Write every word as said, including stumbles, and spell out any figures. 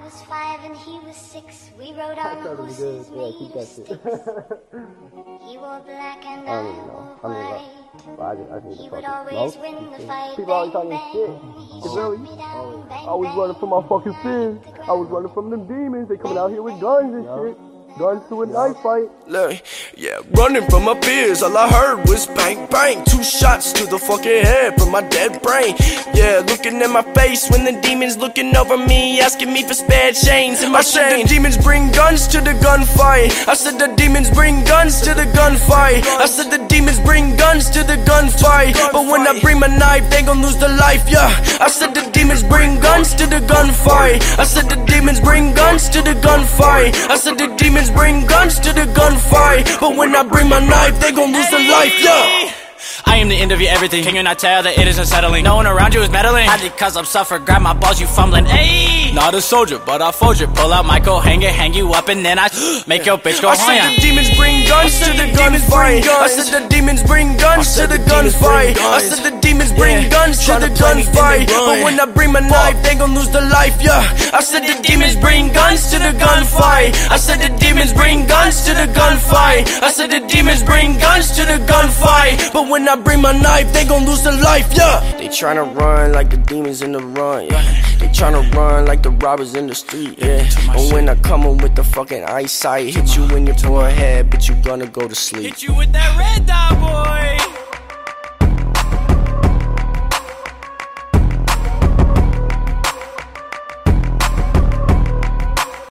was five and he was six. We rode on the horses made of sticks. He wore black and I wore white. Well, I just, I just He need would to always fucking win smoke. the fight. People always Bang, talking bang. shit. He You feel shot me? me down. Bang, I was bang. running from my fucking sins. I was running from them demons. They coming out here with guns and shit. Guns to a knife fight. Look, yeah, running from my fears, all I heard was bang, bang. Two shots to the fucking head from my dead brain. Yeah, looking at my face when the demons looking over me, asking me for spare chains in my chain. I said the demons bring guns to the gunfight. I said the demons bring guns to the gunfight. I said the demons bring guns to the gunfight. But when I bring my knife, they gon' lose their life, yeah. I said the demons bring guns to the gunfight. I said the demons bring guns to the gunfight. I said the demons bring guns to the gunfight. But when I bring my knife, they gon' lose their life, yeah. I am the end of your everything. Can you not tell that it is unsettling? No one around you is meddling. Hide it cause I'm suffering. Grab my balls, you fumbling. Ayy! Not a soldier, but I fold you. Pull out my coat hanger, hang you up, and then I make your bitch go I said the demons bring guns to the gunfight. I said the demons bring guns to the gunfight. I said the demons bring guns to the gunfight. But when I bring my knife, they gon' lose their life, yeah. I said the demons bring guns to the gunfight. I said the demons bring guns to the gunfight. I said the demons bring guns to the gunfight. But when I bring my knife, they gon' lose their life, yeah. They tryna run like the demons in the run, yeah. They tryna run like the robbers in the street, yeah. But when I come in with the fucking eyesight, hit you in your forehead, but you gonna go to sleep. Hit you with that red dot, boy.